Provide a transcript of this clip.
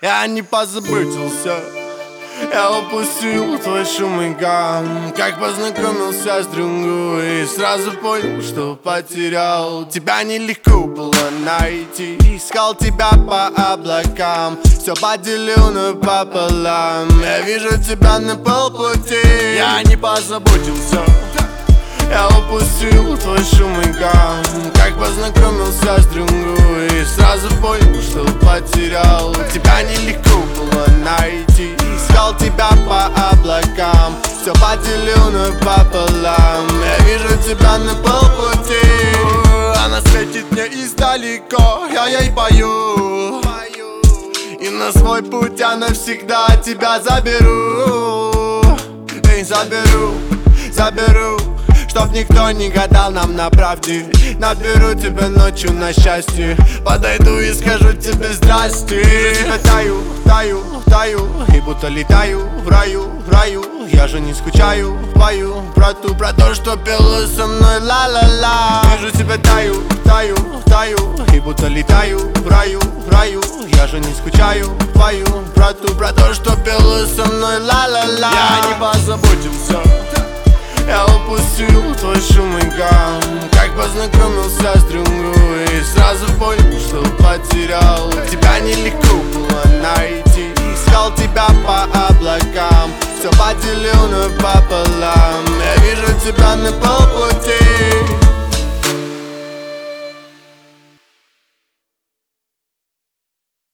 Я не позаботился, я упустил твой шум и гам. Как познакомился с другой, и сразу понял, что потерял. Тебя нелегко было найти, искал тебя по облакам. Все поделил напополам, я вижу тебя на полпути. Я не позаботился, я упустил твой шум и гам. Как познакомился с другой, и сразу понял, что потерял. Тебя нелегко было найти, искал тебя по облакам. Все поделил напополам, я вижу тебя на полпути. Она светит мне издалека, я ей пою, и на свой путь я навсегда тебя заберу. Эй, заберу, чтоб никто не гадал нам на правде. Наберу тебя ночью на счастье, подойду и скажу тебе здрасте. Я таю, и будто летаю в раю. Я же не скучаю, пою про то, что пела со мной ла-ла-ла. Вижу тебя таю, и будто летаю в раю. Я же не скучаю, пою про то, что пела со мной ла-ла-ла. Я не позаботился, я упустил твой шум и гам. Как познакомился с другой, и сразу понял, что потерял. Тебя нелегко